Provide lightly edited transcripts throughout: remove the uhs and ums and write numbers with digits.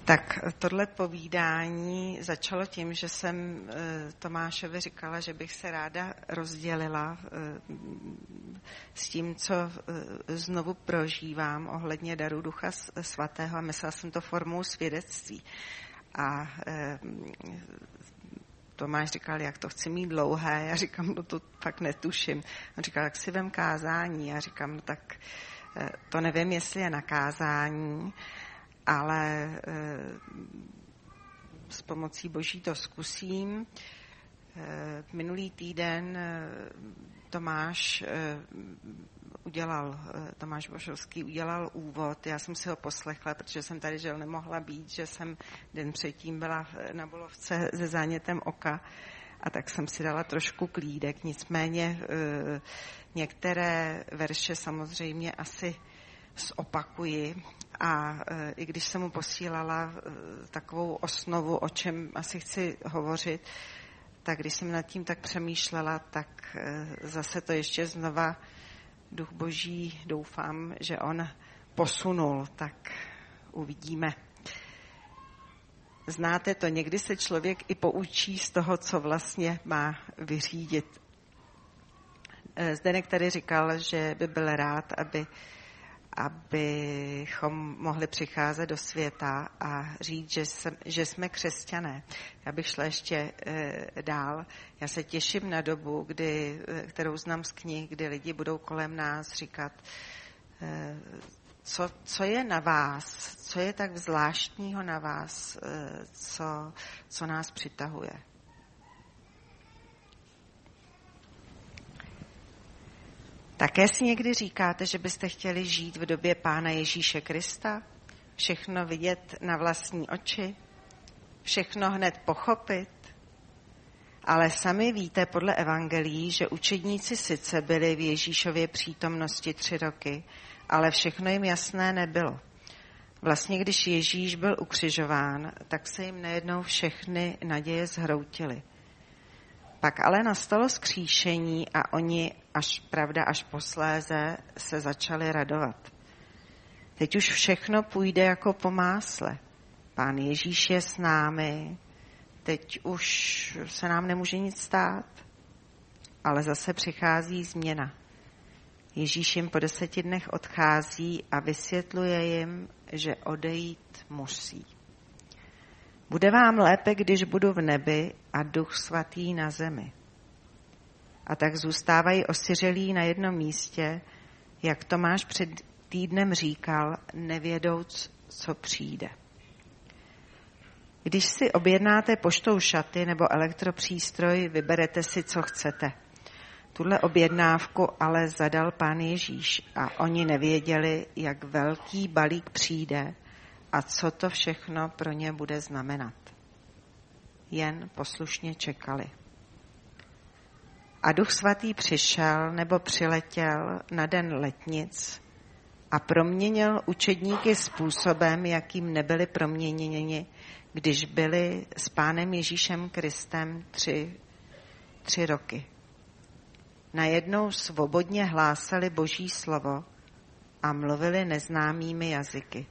Tak tohle povídání začalo tím, že jsem Tomášovi říkala, že bych se ráda rozdělila s tím, co znovu prožívám ohledně daru Ducha Svatého, a myslela jsem to formou svědectví. A Tomáš říkal, jak to chci mít dlouhé, já říkám, no to fakt netuším. On říkal, jak si vem kázání, já říkám, no tak to nevím, jestli je na kázání, ale s pomocí Boží to zkusím. Minulý týden Tomáš Božovský udělal úvod. Já jsem si ho poslechla, protože jsem tady žel nemohla být, že jsem den předtím byla na Bulovce se zánětem oka, a tak jsem si dala trošku klídek. Nicméně některé verše samozřejmě asi zopakuji, a i když jsem mu posílala takovou osnovu, o čem asi chci hovořit, tak když jsem nad tím tak přemýšlela, tak zase to ještě znova Duch Boží, doufám, že on posunul, tak uvidíme. Znáte to, někdy se člověk i poučí z toho, co vlastně má vyřídit. Zdeněk tady říkal, že by byl rád, abychom mohli přicházet do světa a říct, že jsme křesťané. Já bych šla ještě dál. Já se těším na dobu, kterou znám z knih, kdy lidi budou kolem nás říkat, co je na vás, co je tak zvláštního na vás, co nás přitahuje. Také si někdy říkáte, že byste chtěli žít v době Pána Ježíše Krista? Všechno vidět na vlastní oči? Všechno hned pochopit? Ale sami víte podle evangelií, že učedníci sice byli v Ježíšově přítomnosti 3 roky, ale všechno jim jasné nebylo. Vlastně, když Ježíš byl ukřižován, tak se jim najednou všechny naděje zhroutily. Pak ale nastalo vzkříšení a oni až posléze se začali radovat. Teď už všechno půjde jako po másle. Pán Ježíš je s námi, teď už se nám nemůže nic stát, ale zase přichází změna. Ježíš jim po 10 dnech odchází a vysvětluje jim, že odejít musí. Bude vám lépe, když budu v nebi a Duch Svatý na zemi. A tak zůstávají osiřelí na jednom místě, jak Tomáš před týdnem říkal, nevědouc, co přijde. Když si objednáte poštou šaty nebo elektropřístroj, vyberete si, co chcete. Tuhle objednávku ale zadal Pán Ježíš a oni nevěděli, jak velký balík přijde a co to všechno pro ně bude znamenat. Jen poslušně čekali. A Duch Svatý přišel nebo přiletěl na den letnic a proměnil učedníky způsobem, jakým nebyli proměněni, když byli s Pánem Ježíšem Kristem 3 roky. Najednou svobodně hlásali Boží slovo a mluvili neznámými jazyky.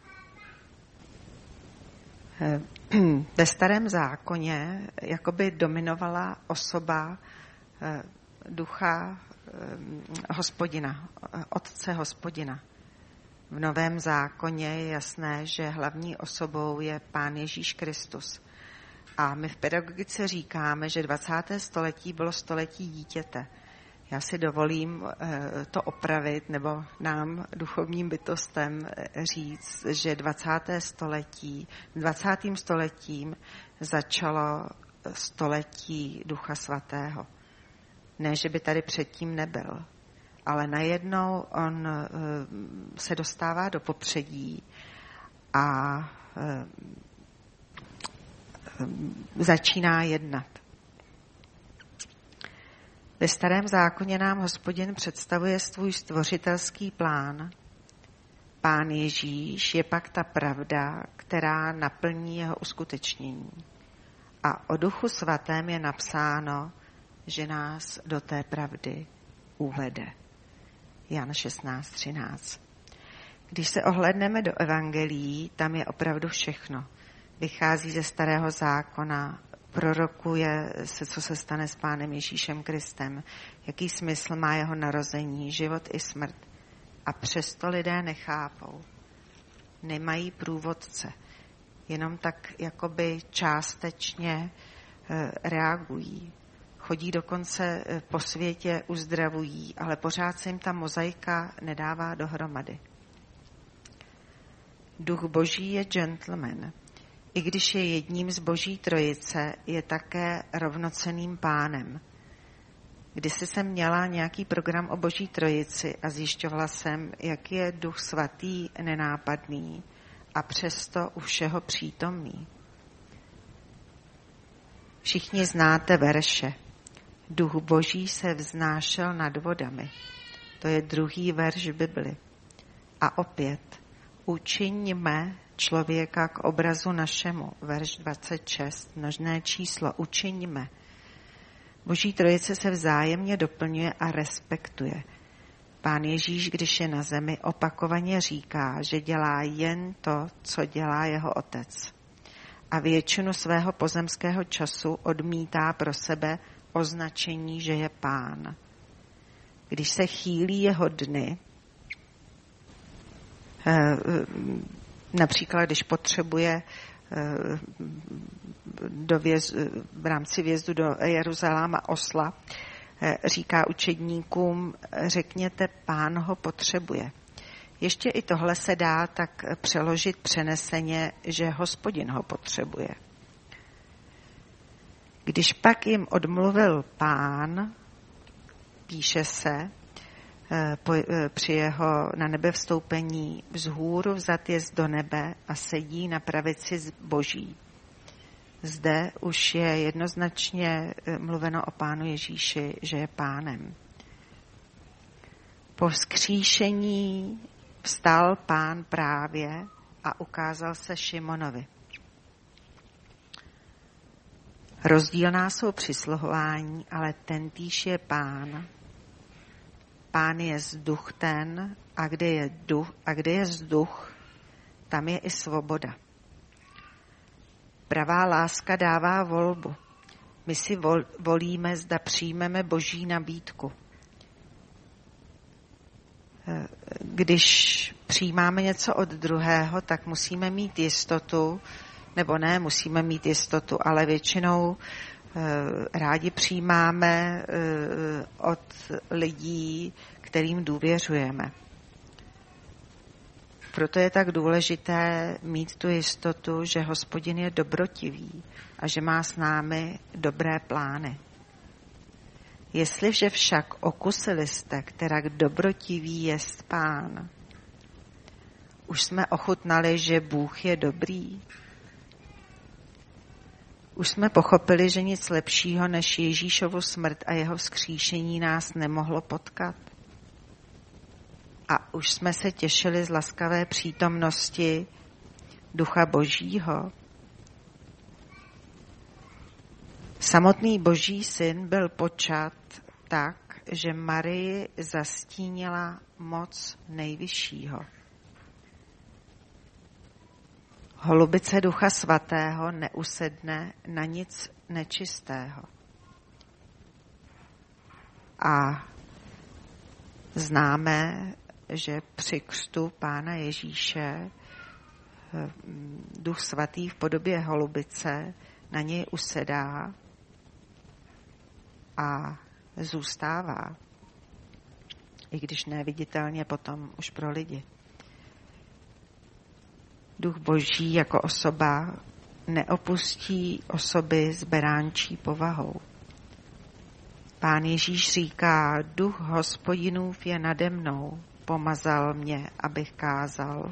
Ve Starém zákoně jakoby dominovala osoba ducha Hospodina, Otce Hospodina. V Novém zákoně je jasné, že hlavní osobou je Pán Ježíš Kristus. A my v pedagogice říkáme, že 20. století bylo století dítěte. Já si dovolím to opravit, nebo nám, duchovním bytostem, říct, že 20. stoletím začalo století Ducha Svatého. Ne, že by tady předtím nebyl, ale najednou on se dostává do popředí a začíná jednat. Ve Starém zákoně nám Hospodin představuje svůj stvořitelský plán. Pán Ježíš je pak ta pravda, která naplní jeho uskutečnění. A o Duchu Svatém je napsáno, že nás do té pravdy uvede. Jan 16:13. Když se ohlédneme do evangelií, tam je opravdu všechno. Vychází ze Starého zákona, prorokuje se, co se stane s Pánem Ježíšem Kristem, jaký smysl má jeho narození, život i smrt. A přesto lidé nechápou. Nemají průvodce. Jenom tak jakoby částečně reagují. Chodí dokonce po světě, uzdravují, ale pořád se jim ta mozaika nedává dohromady. Duch Boží je gentleman. I když je jedním z Boží trojice, je také rovnocenným pánem. Kdysi jsem měla nějaký program o Boží trojici a zjišťovala jsem, jak je Duch Svatý nenápadný a přesto u všeho přítomný. Všichni znáte verše. Duch Boží se vznášel nad vodami. To je druhý verš Bibli. A opět, učiňme člověka k obrazu našemu, verš 26, množné číslo, učiňme. Boží trojice se vzájemně doplňuje a respektuje. Pán Ježíš, když je na zemi, opakovaně říká, že dělá jen to, co dělá jeho otec. A většinu svého pozemského času odmítá pro sebe označení, že je Pán. Když se chýlí jeho dny, například když potřebuje v rámci vjezdu do Jeruzaléma osla, říká učedníkům, řekněte, Pán ho potřebuje. Ještě i tohle se dá tak přeložit přeneseně, že Hospodin ho potřebuje. Když pak jim odmluvil Pán, píše se, při jeho na nebe vstoupení, vzhůru vzat jest do nebe a sedí na pravici Boží. Zde už je jednoznačně mluveno o Pánu Ježíši, že je Pánem. Po vzkříšení vstal Pán právě a ukázal se Šimonovi. Rozdílná jsou přisluhování, ale tentýž je Pán. Pán je vzduch ten, a kde je vzduch, tam je i svoboda. Pravá láska dává volbu. My si volíme, zda přijmeme Boží nabídku. Když přijímáme něco od druhého, tak musíme mít jistotu, nebo ne, musíme mít jistotu, ale většinou rádi přijímáme od lidí, kterým důvěřujeme. Proto je tak důležité mít tu jistotu, že Hospodin je dobrotivý a že má s námi dobré plány. Jestliže však okusili jste, kterak dobrotivý jest Pán, už jsme ochutnali, že Bůh je dobrý. Už jsme pochopili, že nic lepšího než Ježíšovu smrt a jeho vzkříšení nás nemohlo potkat. A už jsme se těšili z laskavé přítomnosti Ducha Božího. Samotný Boží syn byl počat tak, že Marii zastínila moc nejvyššího. Holubice Ducha Svatého neusedne na nic nečistého. A známe, že při křtu Pána Ježíše Duch Svatý v podobě holubice na něj usedá a zůstává, i když neviditelně potom už pro lidi. Duch Boží jako osoba neopustí osoby s beránčí povahou. Pán Ježíš říká, Duch Hospodinův je nade mnou, pomazal mě, abych kázal.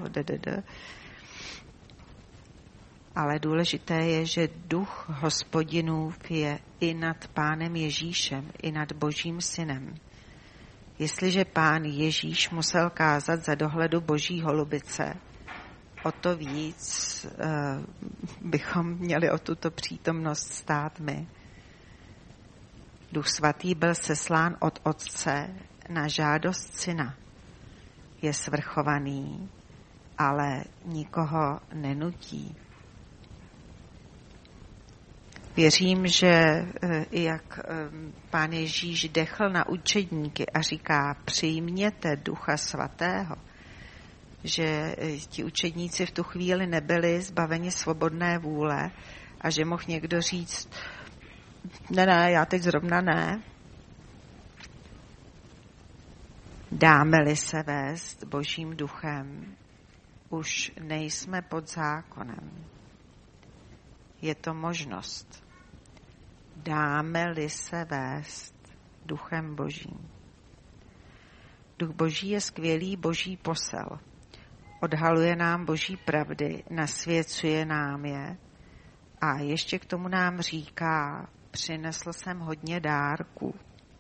Ale důležité je, že Duch Hospodinův je i nad Pánem Ježíšem, i nad Božím synem. Jestliže Pán Ježíš musel kázat za dohledu Boží holubice, o to víc bychom měli o tuto přítomnost stát my. Duch Svatý byl seslán od Otce na žádost Syna. Je svrchovaný ale nikoho nenutí. Věřím, že i jak Pán Ježíš dechl na učedníky a říká, přijměte Ducha Svatého, že ti učedníci v tu chvíli nebyli zbaveni svobodné vůle a že mohl někdo říct, ne, já teď zrovna ne. Dáme-li se vést Božím duchem, už nejsme pod zákonem. Je to možnost. Dáme-li se vést duchem Božím. Duch Boží je skvělý Boží posel. Odhaluje nám Boží pravdy, nasvěcuje nám je a ještě k tomu nám říká, přinesl jsem hodně dárků.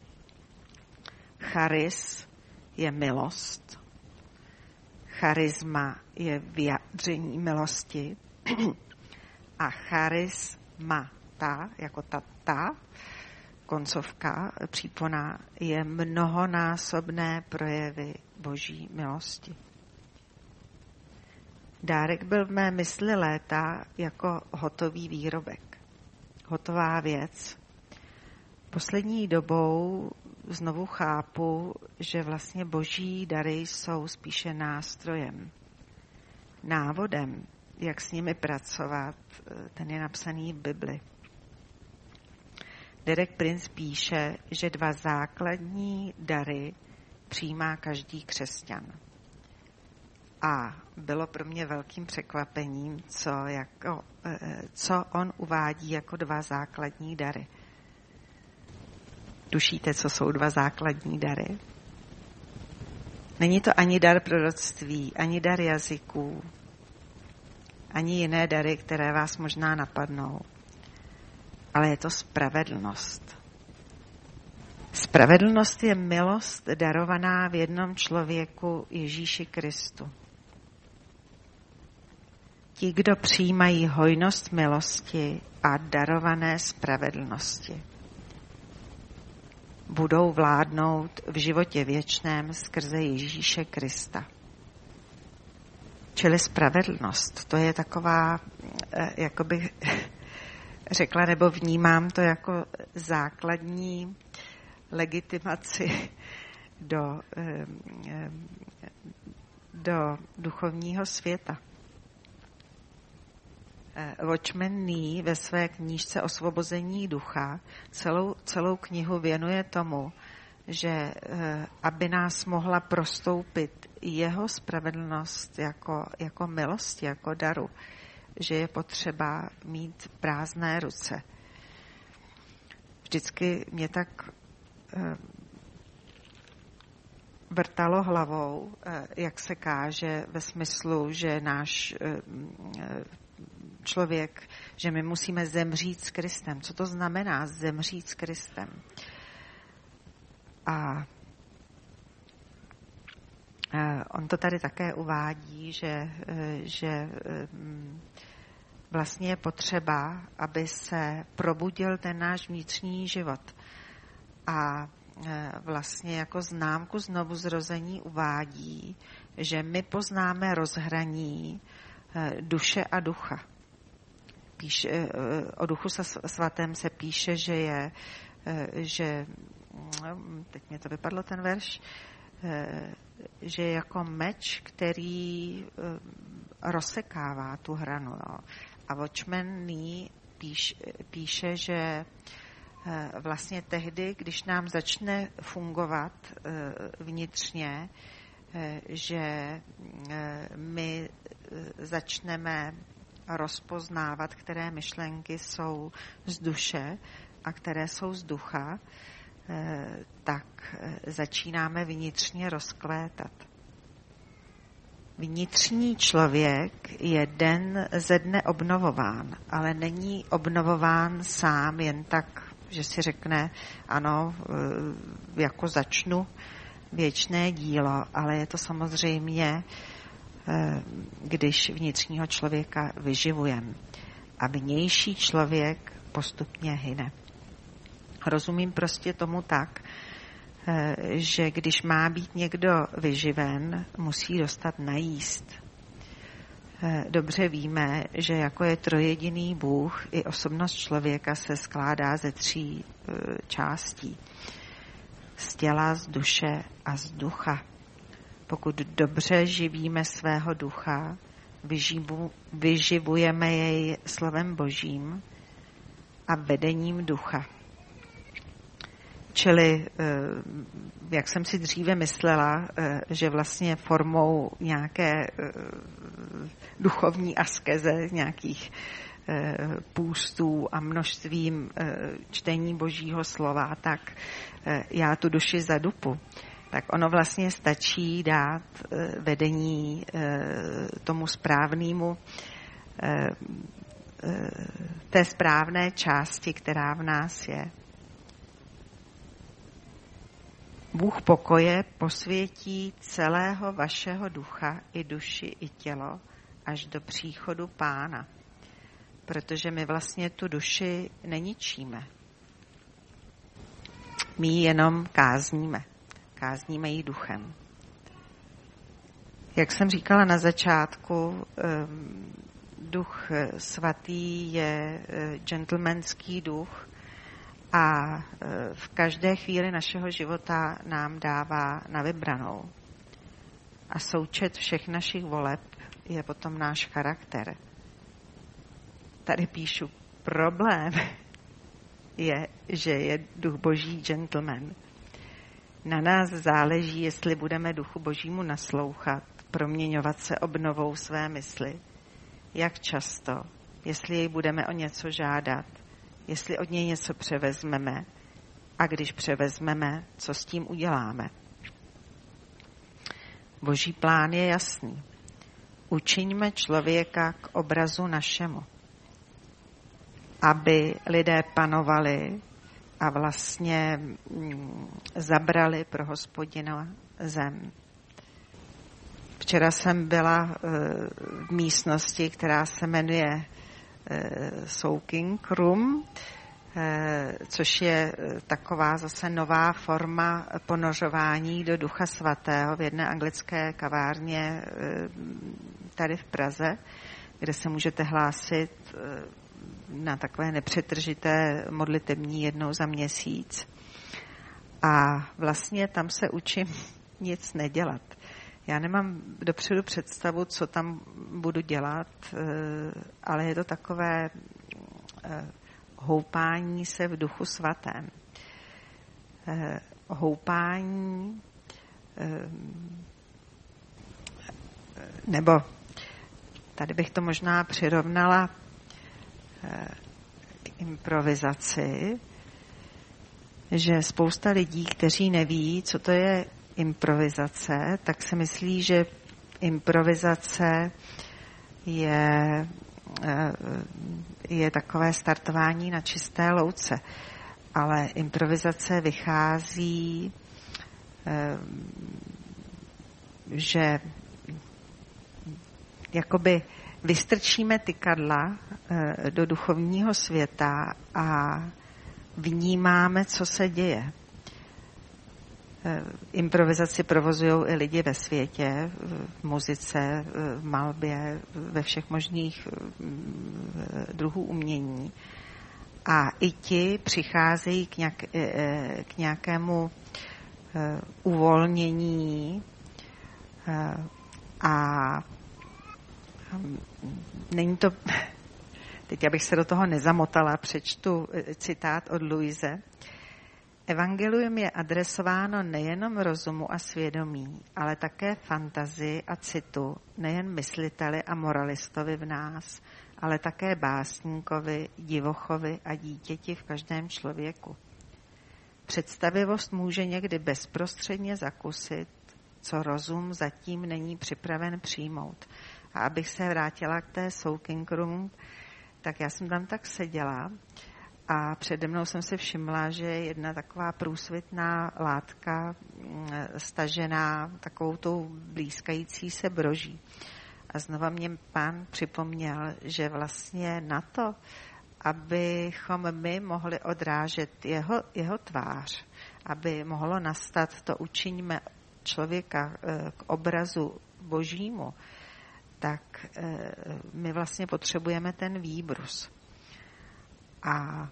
Charis je milost. Charisma je vyjádření milosti. A charismata, jako ta koncovka, přípona, je mnohonásobné projevy Boží milosti. Dárek byl v mé mysli léta jako hotový výrobek. Hotová věc. Poslední dobou znovu chápu, že vlastně Boží dary jsou spíše nástrojem, návodem, jak s nimi pracovat, ten je napsaný v Bibli. Derek Prince píše, že 2 základní dary přijímá každý křesťan. A bylo pro mě velkým překvapením, co on uvádí jako 2 základní dary. Tušíte, co jsou 2 základní dary? Není to ani dar proroctví, ani dar jazyků, ani jiné dary, které vás možná napadnou, ale je to spravedlnost. Spravedlnost je milost darovaná v jednom člověku Ježíši Kristu. Ti, kdo přijímají hojnost milosti a darované spravedlnosti, budou vládnout v životě věčném skrze Ježíše Krista. Čili spravedlnost, to je taková, jako bych řekla, nebo vnímám to jako základní legitimaci do duchovního světa. Watchman Nee ve své knížce Osvobození ducha celou knihu věnuje tomu, že aby nás mohla prostoupit jeho spravedlnost jako milost, jako daru, že je potřeba mít prázdné ruce. Vždycky mě tak vrtalo hlavou, jak se káže ve smyslu, že náš člověk, že my musíme zemřít s Kristem. Co to znamená zemřít s Kristem? A on to tady také uvádí, že vlastně je potřeba, aby se probudil ten náš vnitřní život. A vlastně jako známku znovuzrození uvádí, že my poznáme rozhraní duše a ducha. O Duchu Svatém se píše, že teď mě to vypadlo ten verš, že je jako meč, který rozsekává tu hranu. Jo. A Watchman Nee píše, že vlastně tehdy, když nám začne fungovat vnitřně, že my začneme rozpoznávat, které myšlenky jsou z duše a které jsou z ducha, tak začínáme vnitřně rozkvétat. Vnitřní člověk je den ze dne obnovován, ale není obnovován sám jen tak, že si řekne, ano, jako začnu věčné dílo, ale je to samozřejmě, když vnitřního člověka vyživujeme. A vnější člověk postupně hyne. Rozumím prostě tomu tak, že když má být někdo vyživen, musí dostat najíst. dobře víme, že jako je trojjediný Bůh, i osobnost člověka se skládá ze 3 částí. Z těla, z duše a z ducha. Pokud dobře živíme svého ducha, vyživujeme jej slovem Božím a vedením ducha. Čili, jak jsem si dříve myslela, že vlastně formou nějaké duchovní askeze, nějakých půstů a množstvím čtení Božího slova, tak já tu duši zadupu. Tak ono vlastně stačí dát vedení tomu správnému, té správné části, která v nás je. Bůh pokoje posvětí celého vašeho ducha i duši i tělo až do příchodu Pána. Protože my vlastně tu duši neničíme. My ji jenom kázníme. Kázníme ji duchem. Jak jsem říkala na začátku, duch svatý je gentlemanský duch a v každé chvíli našeho života nám dává na vybranou. A součet všech našich voleb je potom náš charakter. Tady píšu, problém je, že je duch Boží gentleman. Na nás záleží, jestli budeme duchu Božímu naslouchat, proměňovat se obnovou své mysli, jak často, jestli jej budeme o něco žádat, jestli od něj něco převezmeme a když převezmeme, co s tím uděláme. Boží plán je jasný. Učiňme člověka k obrazu našemu, aby lidé panovali a vlastně zabrali pro Hospodina zem. Včera jsem byla v místnosti, která se jmenuje Soaking Room, což je taková zase nová forma ponořování do Ducha Svatého v jedné anglické kavárně tady v Praze, kde se můžete hlásit na takové nepřetržité modlitební jednou za měsíc. A vlastně tam se učím nic nedělat. Já nemám dopředu představu, co tam budu dělat, ale je to takové houpání se v Duchu Svatém. Houpání nebo tady bych to možná přirovnala k improvizaci, že spousta lidí, kteří neví, co to je improvizace, tak si myslí, že improvizace je takové startování na čisté louce. Ale improvizace vychází, že jakoby vystrčíme tykadla do duchovního světa a vnímáme, co se děje. Improvizaci provozují i lidi ve světě, v muzice, v malbě, ve všech možných druhů umění. A i ti přicházejí k nějakému uvolnění a není to, teď abych se do toho nezamotala, přečtu citát od Louise. Evangelium je adresováno nejenom rozumu a svědomí, ale také fantazii a citu, nejen mysliteli a moralistovi v nás, ale také básníkovi, divochovi a dítěti v každém člověku. Představivost může někdy bezprostředně zakusit, co rozum zatím není připraven přijmout. A abych se vrátila k té Soaking Room, tak já jsem tam tak seděla a přede mnou jsem si všimla, že je jedna taková průsvitná látka stažená takovou tou blízkající se broží. A znova mě Pán připomněl, že vlastně na to, abychom my mohli odrážet jeho tvář, aby mohlo nastat to učiňme člověka k obrazu Božímu, tak my vlastně potřebujeme ten výbrus. A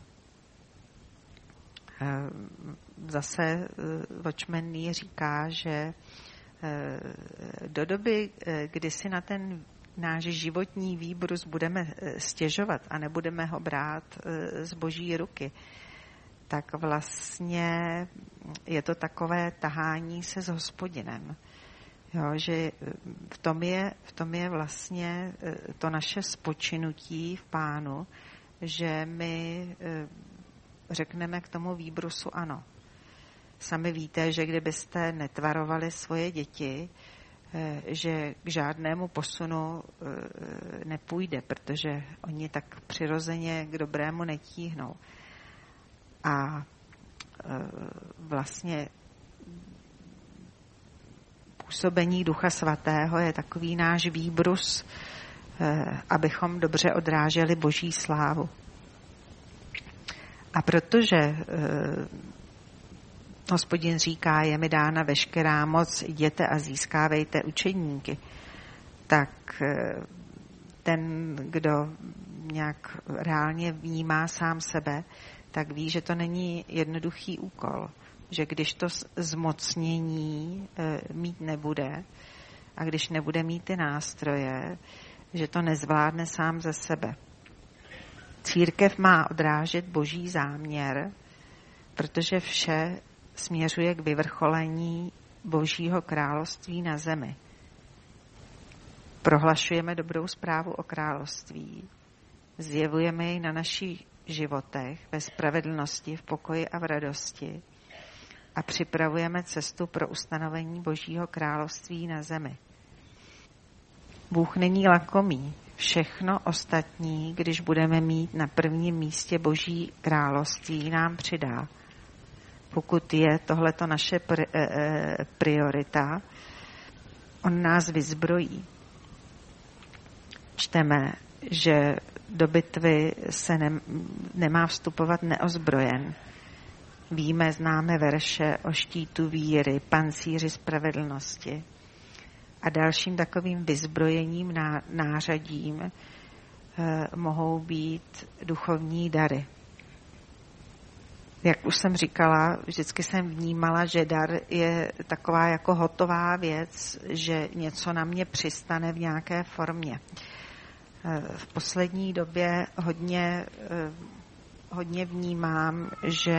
zase Watchman Nee říká, že do doby, kdy si na ten náš životní výbrus budeme stěžovat a nebudeme ho brát z Boží ruky, tak vlastně je to takové tahání se s Hospodinem. Jo, že v tom je vlastně to naše spočinutí v Pánu, že my řekneme k tomu výbrusu ano. Sami víte, že kdybyste netvarovali svoje děti, že k žádnému posunu nepůjde, protože oni tak přirozeně k dobrému netíhnou. A vlastně působení Ducha Svatého je takový náš výbrus, abychom dobře odráželi Boží slávu. A protože Hospodin říká, je mi dána veškerá moc, jděte a získávejte učedníky, tak ten, kdo nějak reálně vnímá sám sebe, tak ví, že to není jednoduchý úkol, že když to zmocnění mít nebude a když nebude mít ty nástroje, že to nezvládne sám ze sebe. Církev má odrážet Boží záměr, protože vše směřuje k vyvrcholení Božího království na zemi. Prohlašujeme dobrou zprávu o království, zjevujeme ji na našich životech ve spravedlnosti, v pokoji a v radosti a připravujeme cestu pro ustanovení Božího království na zemi. Bůh není lakomý. Všechno ostatní, když budeme mít na prvním místě Boží království, nám přidá. Pokud je tohleto naše priorita, on nás vyzbrojí. Čteme, že do bitvy se nemá vstupovat neozbrojen. Víme, známe verše o štítu víry, pancíři spravedlnosti. A dalším takovým vyzbrojením nářadím mohou být duchovní dary. Jak už jsem říkala, vždycky jsem vnímala, že dar je taková jako hotová věc, že něco na mě přistane v nějaké formě. V poslední době hodně vnímám,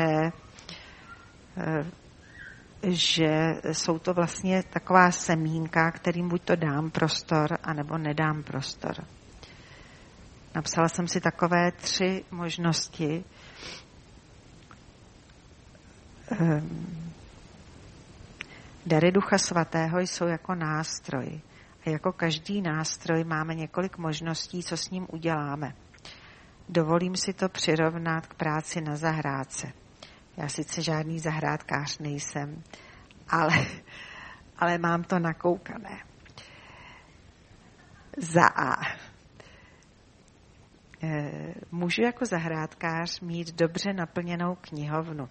že jsou to vlastně taková semínka, kterým buď to dám prostor, anebo nedám prostor. Napsala jsem si takové 3 možnosti. Dary Ducha Svatého jsou jako nástroj. A jako každý nástroj máme několik možností, co s ním uděláme. Dovolím si to přirovnat k práci na zahrádce. Já sice žádný zahrádkář nejsem, ale mám to nakoukané. Za A. Můžu jako zahrádkář mít dobře naplněnou knihovnu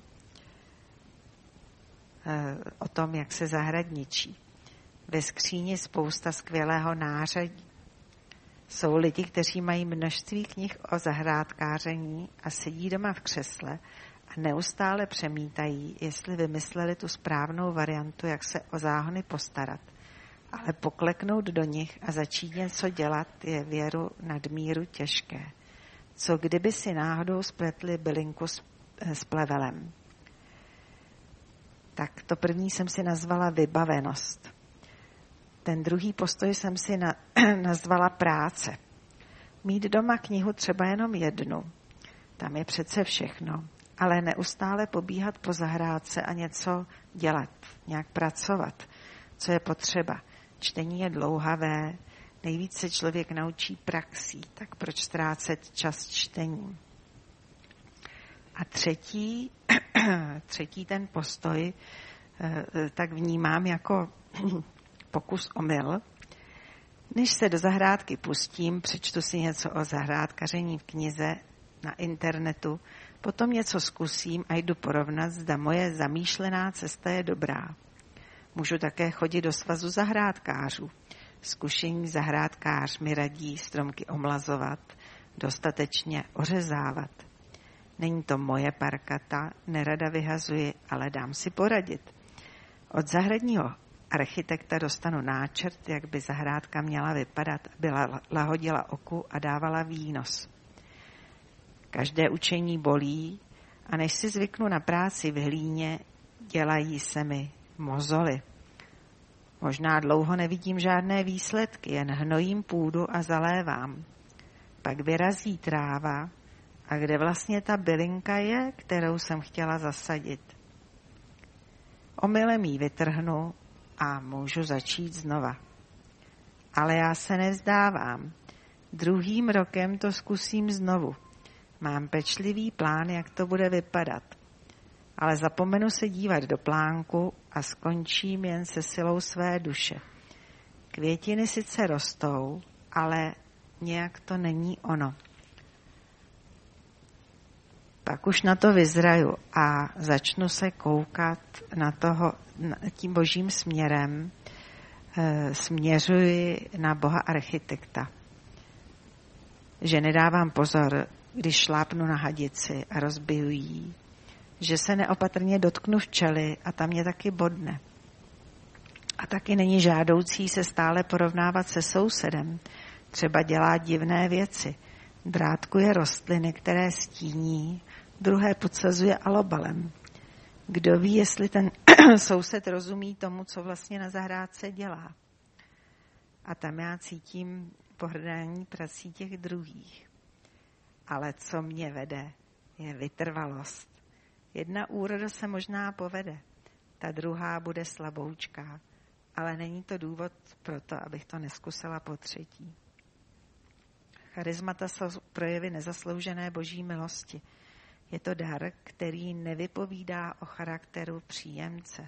o tom, jak se zahradničí. Ve skříni spousta skvělého nářadí. Jsou lidi, kteří mají množství knih o zahrádkáření a sedí doma v křesle a neustále přemítají, jestli vymysleli tu správnou variantu, jak se o záhony postarat. Ale pokleknout do nich a začít něco dělat je věru nadmíru těžké. Co kdyby si náhodou spletli bylinku s plevelem? Tak to první jsem si nazvala vybavenost. Ten druhý postoj jsem si nazvala práce. Mít doma knihu třeba jenom jednu, tam je přece všechno, ale neustále pobíhat po zahrádce a něco dělat, nějak pracovat, co je potřeba. Čtení je dlouhavé, nejvíc se člověk naučí praxí, tak proč ztrácet čas čtením. A třetí ten postoj tak vnímám jako pokus omyl. Než se do zahrádky pustím, přečtu si něco o zahrádkaření v knize na internetu, potom něco zkusím a jdu porovnat, zda moje zamýšlená cesta je dobrá. Můžu také chodit do svazu zahrádkářů. Zkušení zahrádkář mi radí stromky omlazovat, dostatečně ořezávat. Není to moje parkata, nerada vyhazuji, ale dám si poradit. Od zahradního architekta dostanu náčrt, jak by zahrádka měla vypadat, aby lahodila oku a dávala výnos. Každé učení bolí a než si zvyknu na práci v hlíně, dělají se mi mozoly. Možná dlouho nevidím žádné výsledky, jen hnojím půdu a zalévám. Pak vyrazí tráva a kde vlastně ta bylinka je, kterou jsem chtěla zasadit. Omylem ji vytrhnu a můžu začít znova. Ale já se nevzdávám. Druhým rokem to zkusím znovu. Mám pečlivý plán, jak to bude vypadat. Ale zapomenu se dívat do plánku a skončím jen se silou své duše. Květiny sice rostou, ale nějak to není ono. Pak už na to vyzraju a začnu se koukat na toho, tím božím směrem, směřuji na Boha architekta. Že nedávám pozor, když šlápnu na hadici a rozbiju jí, že se neopatrně dotknu včely a tam mě taky bodne. A taky není žádoucí se stále porovnávat se sousedem. Třeba dělá divné věci. Drátkuje rostliny, které stíní, druhé podsazuje alobalem. Kdo ví, jestli ten soused rozumí tomu, co vlastně na zahrádce dělá. A tam já cítím pohrdání prací těch druhých. Ale co mě vede, je vytrvalost. Jedna úroda se možná povede, ta druhá bude slaboučká, ale není to důvod pro to, abych to neskusila po třetí. Charismata jsou projevy nezasloužené boží milosti. Je to dar, který nevypovídá o charakteru příjemce.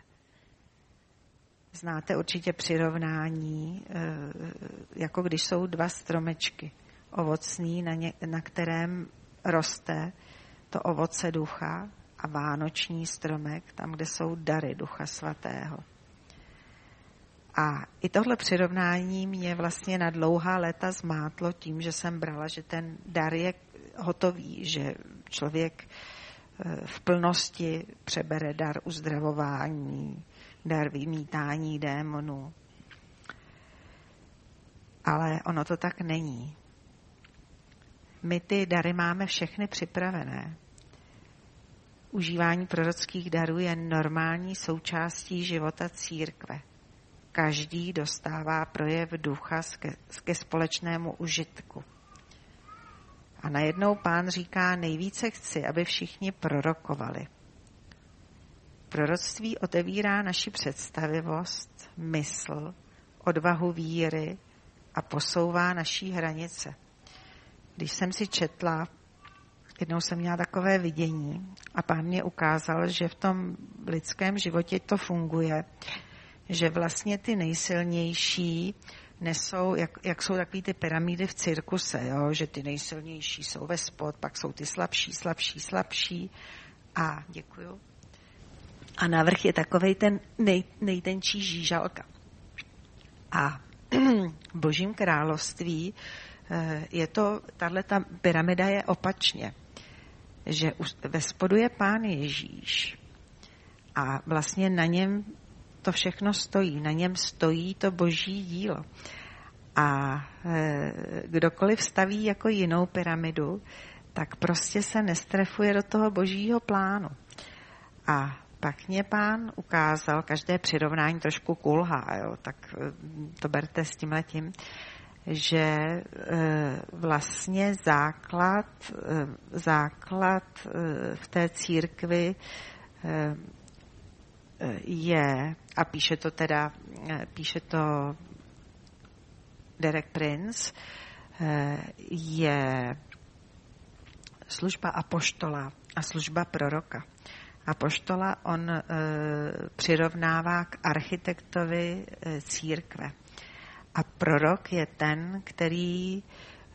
Znáte určitě přirovnání, jako když jsou dva stromečky. Ovocný, na kterém roste to ovoce ducha, a vánoční stromek, tam, kde jsou dary Ducha Svatého. A i tohle přirovnání mě vlastně na dlouhá léta zmátlo tím, že jsem brala, že ten dar je hotový, že člověk v plnosti přebere dar uzdravování, dar vymítání démonů. Ale ono to tak není. My ty dary máme všechny připravené. Užívání prorockých darů je normální součástí života církve. Každý dostává projev ducha ke společnému užitku. A najednou Pán říká, nejvíce chci, aby všichni prorokovali. Proroctví otevírá naši představivost, mysl, odvahu víry a posouvá naší hranice. Když jsem si četla, jednou jsem měla takové vidění a Pán mě ukázal, že v tom lidském životě to funguje, že vlastně ty nejsilnější nesou, jak jsou takový ty pyramidy v cirkuse, jo? Že ty nejsilnější jsou ve spod, pak jsou ty slabší a děkuju. A navrch je takovej ten nejtenčí žížalka. A v Božím království je to, tato pyramida je opačně, že ve spodu je Pán Ježíš a vlastně na něm to všechno stojí, na něm stojí to boží dílo. A kdokoliv staví jako jinou pyramidu, tak prostě se nestrefuje do toho božího plánu. A pak mě Pán ukázal, každé přirovnání trošku kulhá, jo, tak to berte s tímhletím, že vlastně základ v té církvi je, a píše to Derek Prince, je služba apoštola a služba proroka. Apoštola on přirovnává k architektovi církve. A prorok je ten, který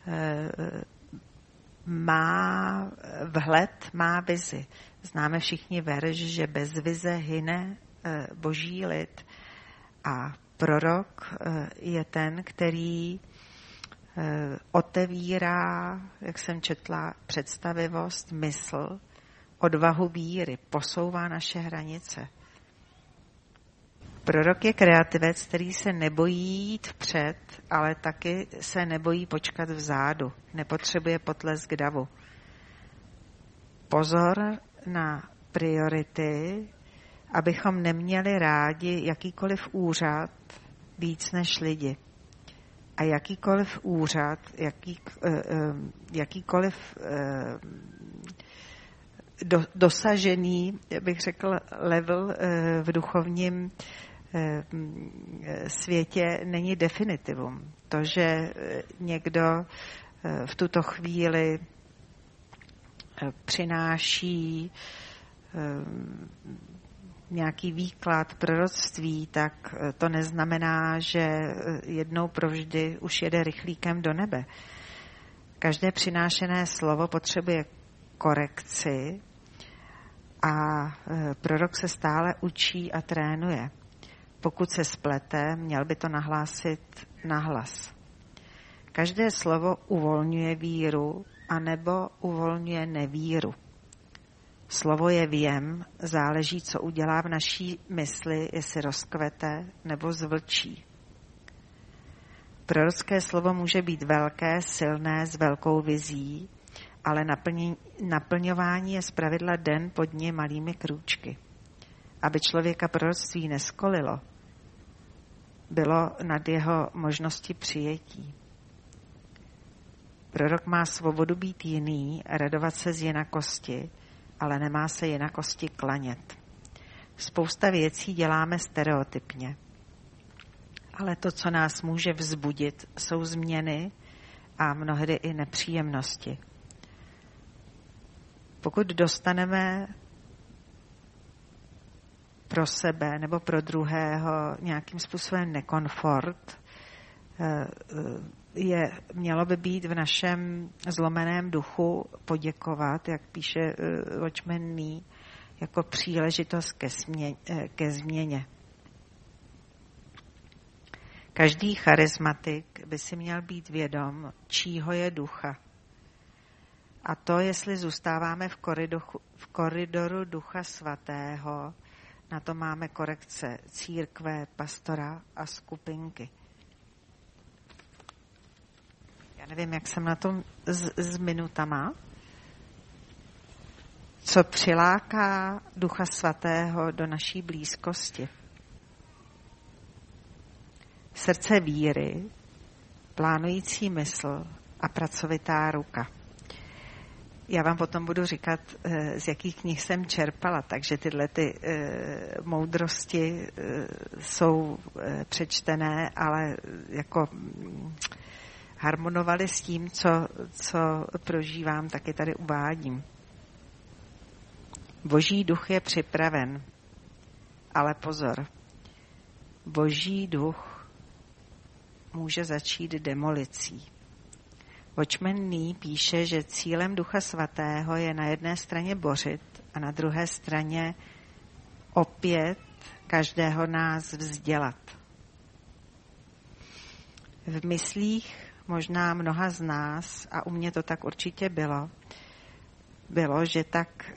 má vhled, má vizi. Známe všichni verš, že bez vize hyne boží lid. A Prorok je ten, který otevírá, jak jsem četla, představivost, mysl, odvahu víry, posouvá naše hranice. Prorok je kreativec, který se nebojí jít vpřed, ale taky se nebojí počkat vzadu. Nepotřebuje potlesk davu. Pozor na priority, abychom neměli rádi jakýkoliv úřad víc než lidi. A jakýkoliv úřad, jakýkoliv dosažený, bych řekl, level v duchovním světě není definitivum. To, že někdo v tuto chvíli přináší nějaký výklad proroctví, tak to neznamená, že jednou provždy už jede rychlíkem do nebe. Každé přinášené slovo potřebuje korekci a prorok se stále učí a trénuje. Pokud se splete, měl by to nahlásit nahlas. Každé slovo uvolňuje víru anebo uvolňuje nevíru. Slovo je věm, záleží, co udělá v naší mysli, jestli rozkvete nebo zvlčí. Prorocké slovo může být velké, silné, s velkou vizí, ale naplňování je zpravidla den po dni malými krůčky. Aby člověka proroctví neskolilo, bylo nad jeho možnosti přijetí. Prorok má svobodu být jiný, radovat se z jinakosti, ale nemá se jinakosti klanět. Spousta věcí děláme stereotypně, ale to, co nás může vzbudit, jsou změny a mnohdy i nepříjemnosti. Pokud dostaneme pro sebe nebo pro druhého nějakým způsobem nekomfort, mělo by být v našem zlomeném duchu poděkovat, jak píše Watchman Nee, jako příležitost ke změně. Každý charismatik by si měl být vědom, čího je ducha. A to, jestli zůstáváme v koridoru Ducha Svatého, na to máme korekce církve, pastora a skupinky. Já nevím, jak jsem na tom s minutama. Co přiláká Ducha Svatého do naší blízkosti? Srdce víry, plánující mysl a pracovitá ruka. Já vám potom budu říkat, z jakých knih jsem čerpala, takže tyhle moudrosti jsou přečtené, ale jako harmonovaly s tím, co prožívám, taky tady uvádím. Boží duch je připraven, ale pozor, Boží duch může začít demolicí. Watchman Nee píše, že cílem Ducha Svatého je na jedné straně bořit a na druhé straně opět každého nás vzdělat. V myslích možná mnoha z nás, a u mě to tak určitě bylo, že tak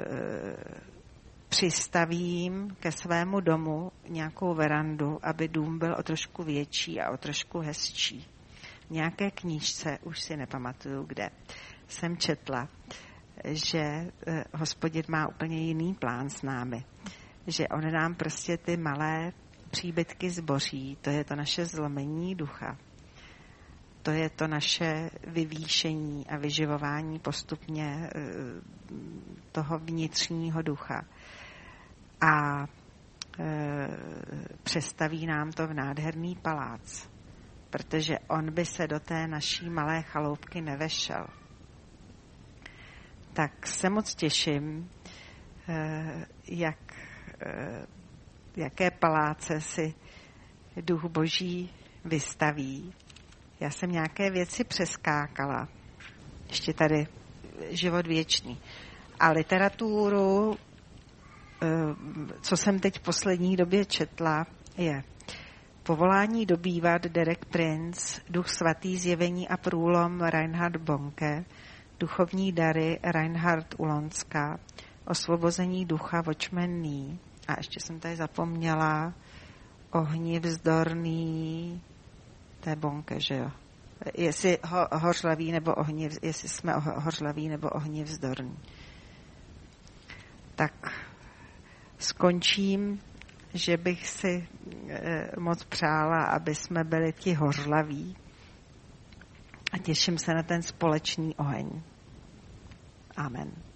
přistavím ke svému domu nějakou verandu, aby dům byl o trošku větší a o trošku hezčí. V nějaké knížce, už si nepamatuju kde, jsem četla, že Hospodin má úplně jiný plán s námi. Že on nám prostě ty malé příbytky zboří, to je to naše zlomení ducha. To je to naše vyvýšení a vyživování postupně toho vnitřního ducha. A přestaví nám to v nádherný palác, protože on by se do té naší malé chaloupky nevešel. Tak se moc těším, jaké paláce si Duch Boží vystaví. Já jsem nějaké věci přeskákala. Ještě tady život věčný. A literaturu, co jsem teď v poslední době četla, je Povolání dobývat Derek Prince, Duch svatý zjevení a průlom Reinhard Bonke, duchovní dary Reinhard Ulonská, osvobození ducha Watchman Nee. A ještě jsem tady zapomněla ohni vzdorný, to je Bonke, že jo? Jestli hořlavý nebo ohni, jestli jsme hořlaví nebo ohni vzdorný. Tak skončím, že bych si moc přála, aby jsme byli ti hořlaví a těším se na ten společný oheň. Amen.